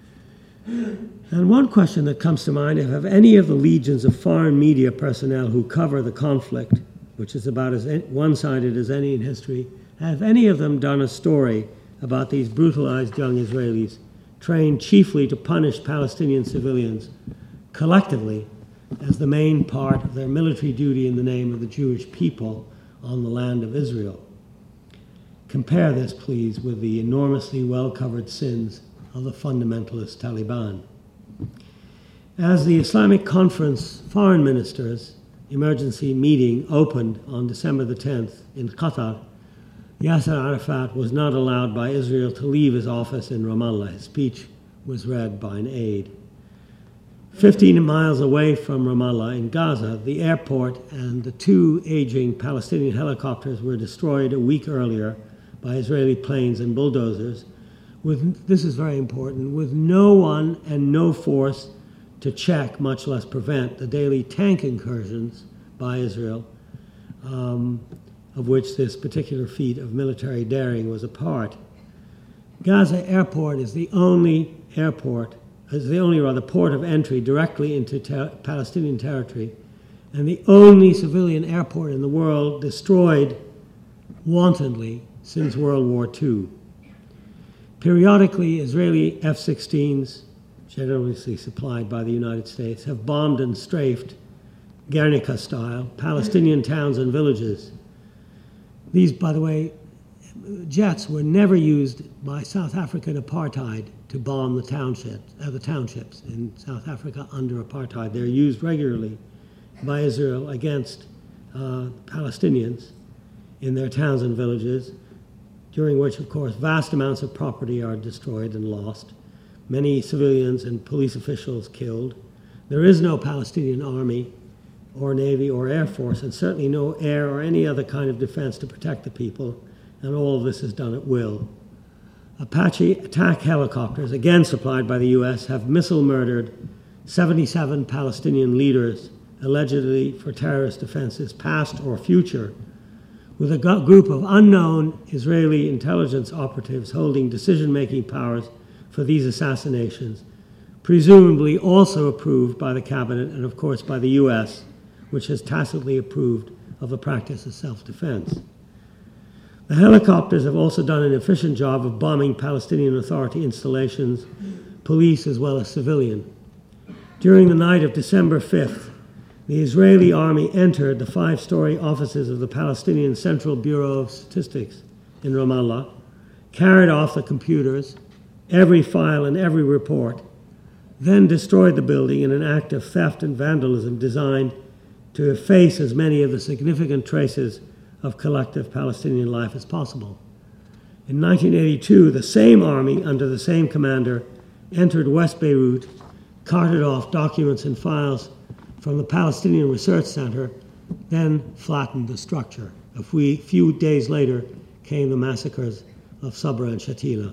And one question that comes to mind is, have any of the legions of foreign media personnel who cover the conflict, which is about as one-sided as any in history, have any of them done a story about these brutalized young Israelis trained chiefly to punish Palestinian civilians collectively as the main part of their military duty in the name of the Jewish people on the land of Israel? Compare this, please, with the enormously well-covered sins of the fundamentalist Taliban. As the Islamic Conference foreign ministers emergency meeting opened on December the tenth in Qatar, Yasser Arafat was not allowed by Israel to leave his office in Ramallah. His speech was read by an aide. Fifteen miles away from Ramallah in Gaza, the airport and the two aging Palestinian helicopters were destroyed a week earlier by Israeli planes and bulldozers, with, this is very important, with no one and no force to check, much less prevent, the daily tank incursions by Israel um, of which this particular feat of military daring was a part. Gaza Airport is the only airport, is the only rather port of entry directly into ter- Palestinian territory, and the only civilian airport in the world destroyed wantonly since World War Two. Periodically, Israeli F sixteens, generously supplied by the United States, have bombed and strafed, Guernica style, Palestinian towns and villages. These, by the way, jets were never used by South African apartheid to bomb the townships, uh, the townships in South Africa under apartheid. They're used regularly by Israel against uh, Palestinians in their towns and villages, during which, of course, vast amounts of property are destroyed and lost, many civilians and police officials killed. There is no Palestinian army or navy or air force, and certainly no air or any other kind of defense to protect the people, and all of this is done at will. Apache attack helicopters, again supplied by the U S, have missile murdered seventy-seven Palestinian leaders, allegedly for terrorist offenses past or future, with a gu- group of unknown Israeli intelligence operatives holding decision-making powers for these assassinations, presumably also approved by the cabinet and, of course, by the U S, which has tacitly approved of the practice of self-defense. The helicopters have also done an efficient job of bombing Palestinian Authority installations, police as well as civilian. During the night of December fifth, the Israeli army entered the five-story offices of the Palestinian Central Bureau of Statistics in Ramallah, carried off the computers, every file and every report, then destroyed the building in an act of theft and vandalism designed to efface as many of the significant traces of collective Palestinian life as possible. In nineteen eighty-two, the same army, under the same commander, entered West Beirut, carted off documents and files from the Palestinian Research Center, then flattened the structure. A few days later came the massacres of Sabra and Shatila.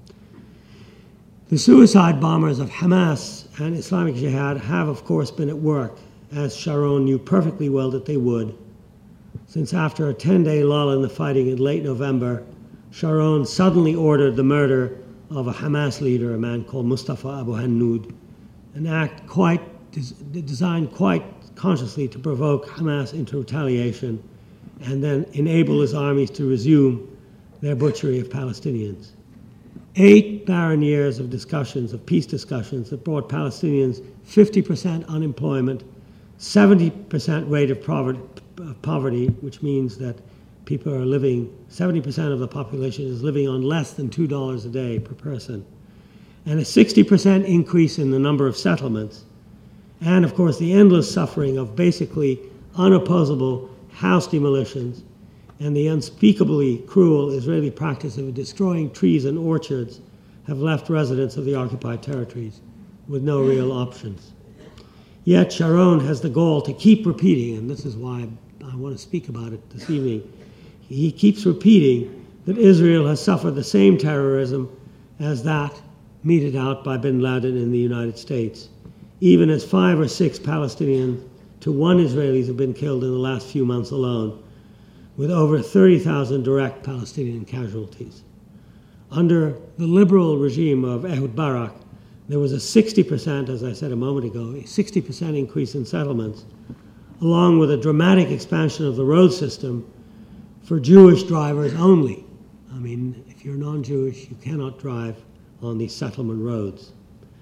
The suicide bombers of Hamas and Islamic Jihad have, of course, been at work, as Sharon knew perfectly well that they would, since after a ten-day lull in the fighting in late November, Sharon suddenly ordered the murder of a Hamas leader, a man called Mustafa Abu Hannoud, an act quite des- designed quite consciously to provoke Hamas into retaliation and then enable his armies to resume their butchery of Palestinians. Eight barren years of discussions, of peace discussions, that brought Palestinians fifty percent unemployment, seventy percent rate of poverty, which means that people are living, seventy percent of the population is living on less than two dollars a day per person, and a sixty percent increase in the number of settlements, and of course the endless suffering of basically unopposable house demolitions and the unspeakably cruel Israeli practice of destroying trees and orchards have left residents of the occupied territories with no real options. Yet Sharon has the goal to keep repeating, and this is why I want to speak about it this evening. He keeps repeating that Israel has suffered the same terrorism as that meted out by bin Laden in the United States, even as five or six Palestinians to one Israelis have been killed in the last few months alone, with over thirty thousand direct Palestinian casualties. Under the liberal regime of Ehud Barak, there was a sixty percent, as I said a moment ago, a sixty percent increase in settlements, along with a dramatic expansion of the road system for Jewish drivers only. I mean, if you're non-Jewish, you cannot drive on these settlement roads.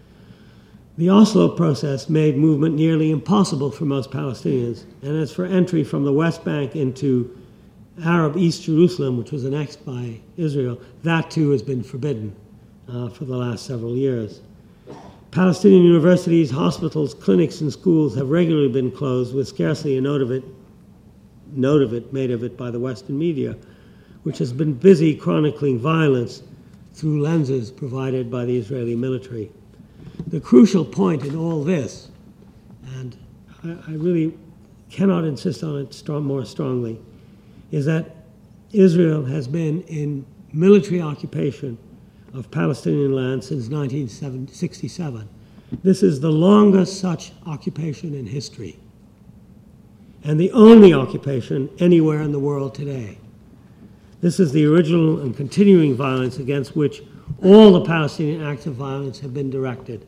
The Oslo process made movement nearly impossible for most Palestinians, and as for entry from the West Bank into Arab East Jerusalem, which was annexed by Israel, that too has been forbidden uh, for the last several years. Palestinian universities, hospitals, clinics, and schools have regularly been closed, with scarcely a note of it, note of it made of it by the Western media, which has been busy chronicling violence through lenses provided by the Israeli military. The crucial point in all this, and I, I really cannot insist on it strong, more strongly, is that Israel has been in military occupation of Palestinian land since nineteen sixty-seven. This is the longest such occupation in history. and the only occupation anywhere in the world today. This is the original and continuing violence against which all the Palestinian acts of violence have been directed.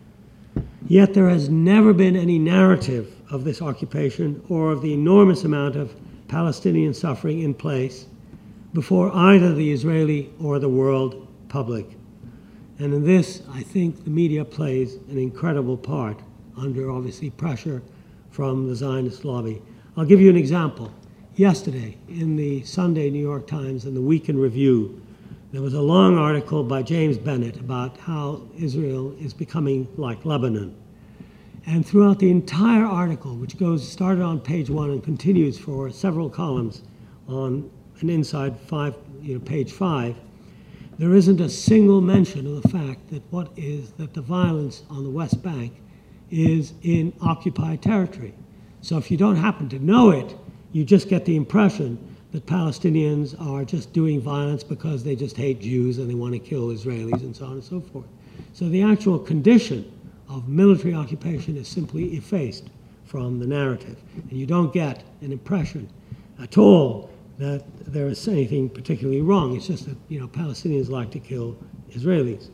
Yet there has never been any narrative of this occupation or of the enormous amount of Palestinian suffering in place before either the Israeli or the world public. And in this, I think the media plays an incredible part under, obviously, pressure from the Zionist lobby. I'll give you an example. Yesterday, in the Sunday New York Times and the Week in Review, there was a long article by James Bennett about how Israel is becoming like Lebanon. And throughout the entire article, which goes started on page one and continues for several columns on an inside five, you know, page five, there isn't a single mention of the fact that what is that the violence on the West Bank is in occupied territory. So if you don't happen to know it, you just get the impression that Palestinians are just doing violence because they just hate Jews and they want to kill Israelis and so on and so forth. So the actual condition of military occupation is simply effaced from the narrative. And you don't get an impression at all that there is anything particularly wrong. It's just that, you know, Palestinians like to kill Israelis.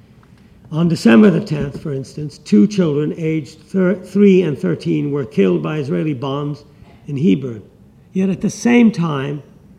On December the tenth, for instance, two children aged three and thirteen were killed by Israeli bombs in Hebron. Yet at the same time,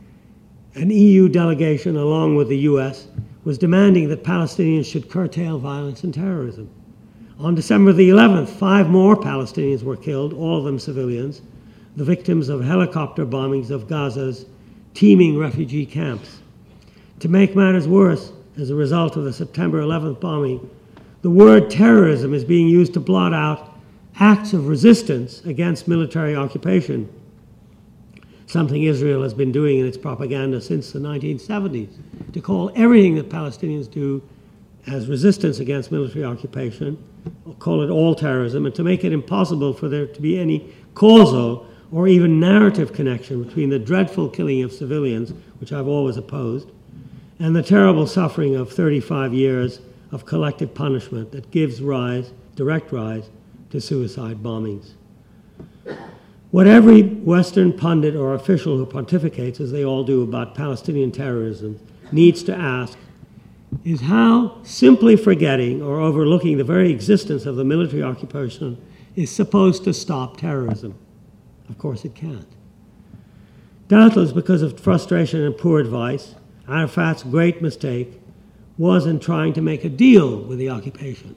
an E U delegation, along with the U S, was demanding that Palestinians should curtail violence and terrorism. On December the eleventh, five more Palestinians were killed, all of them civilians, the victims of helicopter bombings of Gaza's teeming refugee camps. To make matters worse, as a result of the September eleventh bombing, the word terrorism is being used to blot out acts of resistance against military occupation, something Israel has been doing in its propaganda since the nineteen seventies, to call everything that Palestinians do as resistance against military occupation, or call it all terrorism, and to make it impossible for there to be any causal or even narrative connection between the dreadful killing of civilians, which I've always opposed, and the terrible suffering of thirty-five years of collective punishment that gives rise, direct rise, to suicide bombings. What every Western pundit or official who pontificates, as they all do, about Palestinian terrorism needs to ask is how simply forgetting or overlooking the very existence of the military occupation is supposed to stop terrorism. Of course it can't. Doubtless because of frustration and poor advice, Arafat's great mistake was in trying to make a deal with the occupation,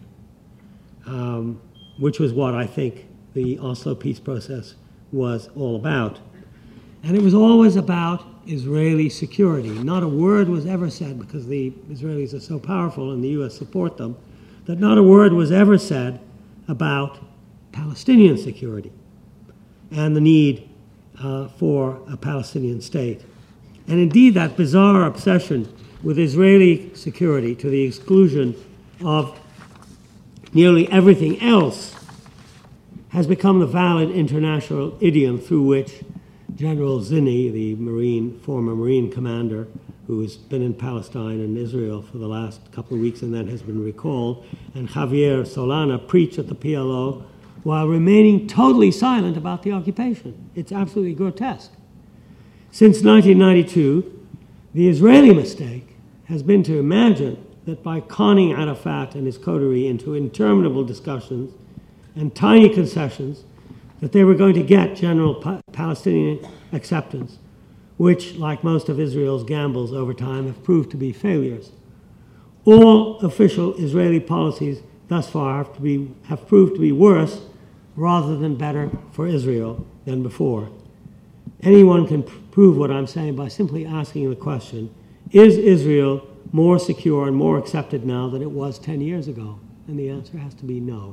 um, which was what I think the Oslo peace process was all about. And it was always about Israeli security. Not a word was ever said, because the Israelis are so powerful and the U S support them, that not a word was ever said about Palestinian security and the need uh, for a Palestinian state. And indeed, that bizarre obsession with Israeli security to the exclusion of nearly everything else has become the valid international idiom through which General Zinni, the Marine, former Marine commander, who has been in Palestine and Israel for the last couple of weeks and then has been recalled, and Javier Solana preach at the P L O while remaining totally silent about the occupation. It's absolutely grotesque. Since nineteen ninety-two, the Israeli mistake has been to imagine that by conning Arafat and his coterie into interminable discussions and tiny concessions, that they were going to get general pa- Palestinian acceptance, which, like most of Israel's gambles over time, have proved to be failures. All official Israeli policies thus far have, to be, have proved to be worse rather than better for Israel than before. Anyone can pr- prove what I'm saying by simply asking the question, is Israel more secure and more accepted now than it was ten years ago? And the answer has to be no.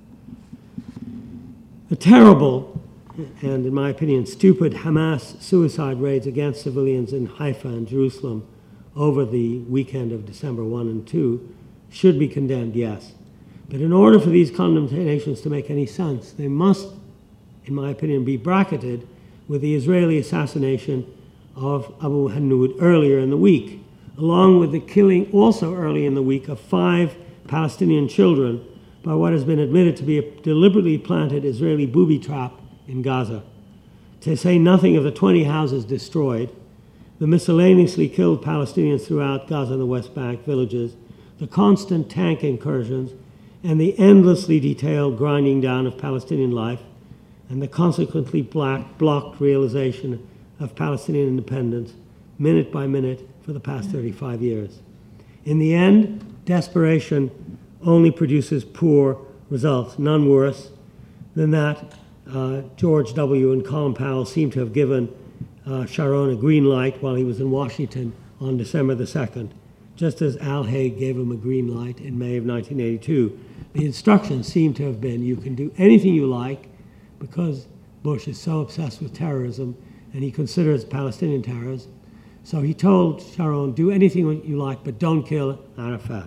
The terrible and, in my opinion, stupid Hamas suicide raids against civilians in Haifa and Jerusalem over the weekend of December first and second should be condemned, yes. But in order for these condemnations to make any sense, they must, in my opinion, be bracketed with the Israeli assassination of Abu Hanoud earlier in the week, along with the killing also early in the week of five Palestinian children by what has been admitted to be a deliberately planted Israeli booby trap in Gaza. to say nothing of the twenty houses destroyed, the miscellaneously killed Palestinians throughout Gaza and the West Bank villages, the constant tank incursions, and the endlessly detailed grinding down of Palestinian life, and the consequently black, blocked realization of Palestinian independence, minute by minute, for the past thirty-five years. In the end, desperation only produces poor results, none worse than that uh, George W. and Colin Powell seem to have given uh, Sharon a green light while he was in Washington on December the second, just as Al Haig gave him a green light in May of nineteen eighty-two. The instructions seem to have been, you can do anything you like, because Bush is so obsessed with terrorism and he considers Palestinian terrorists. So he told Sharon, do anything you like, but don't kill Arafat.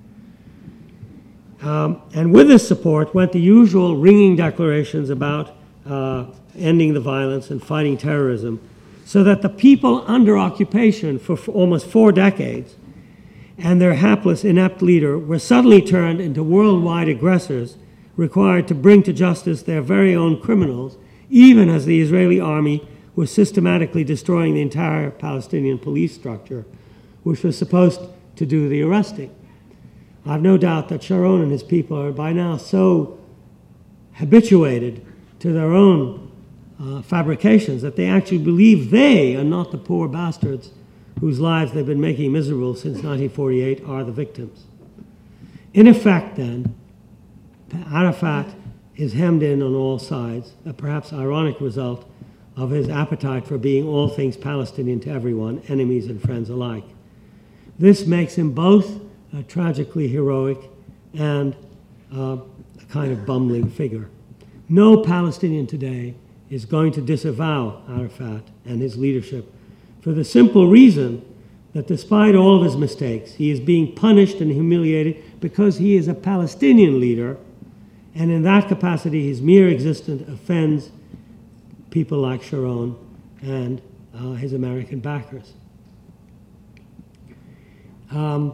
Um, and with this support went the usual ringing declarations about uh, ending the violence and fighting terrorism, so that the people under occupation for, for almost four decades and their hapless, inept leader were suddenly turned into worldwide aggressors required to bring to justice their very own criminals, even as the Israeli army was systematically destroying the entire Palestinian police structure, which was supposed to do the arresting. I have no doubt that Sharon and his people are by now so habituated to their own uh, fabrications that they actually believe they, and not the poor bastards whose lives they've been making miserable since nineteen forty-eight, are the victims. In effect, then, Arafat is hemmed in on all sides, a perhaps ironic result of his appetite for being all things Palestinian to everyone, enemies and friends alike. This makes him both a tragically heroic and uh, a kind of bumbling figure. No Palestinian today is going to disavow Arafat and his leadership for the simple reason that despite all of his mistakes, he is being punished and humiliated because he is a Palestinian leader, and in that capacity his mere existence offends people like Sharon and uh, his American backers. Um,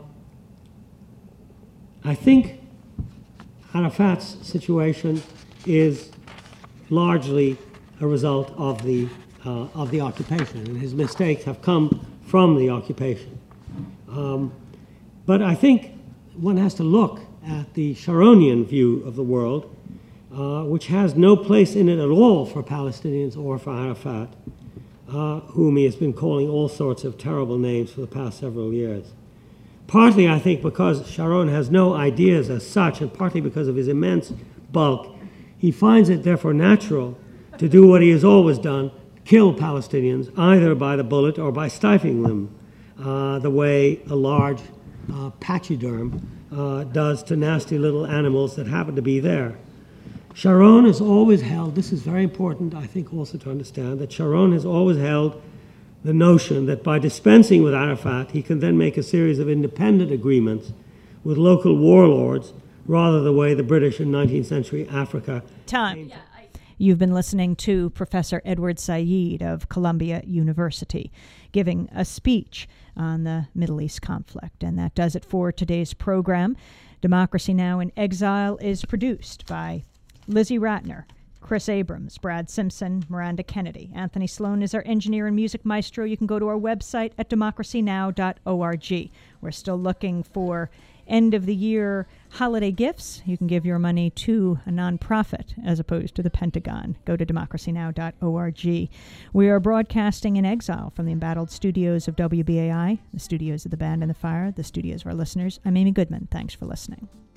I think Arafat's situation is largely a result of the uh, of the occupation, and his mistakes have come from the occupation. Um, but I think one has to look at the Sharonian view of the world, uh, which has no place in it at all for Palestinians or for Arafat, uh, whom he has been calling all sorts of terrible names for the past several years. Partly, I think, because Sharon has no ideas as such, and partly because of his immense bulk, he finds it therefore natural to do what he has always done, kill Palestinians, either by the bullet or by stifling them, uh, the way a large uh, pachyderm uh, does to nasty little animals that happen to be there. Sharon has always held, this is very important, I think, also to understand, that Sharon has always held the notion that by dispensing with Arafat, he can then make a series of independent agreements with local warlords, rather the way the British in nineteenth century Africa. Time. You've been listening to Professor Edward Said of Columbia University giving a speech on the Middle East conflict. And that does it for today's program. Democracy Now! In Exile is produced by Lizzie Ratner, Chris Abrams, Brad Simpson, Miranda Kennedy. Anthony Sloan is our engineer and music maestro. You can go to our website at democracy now dot org. We're still looking for end-of-the-year holiday gifts. You can give your money to a nonprofit as opposed to the Pentagon. Go to democracy now dot org. We are broadcasting in exile from the embattled studios of W B A I, the studios of the Band and the Fire, the studios of our listeners. I'm Amy Goodman. Thanks for listening.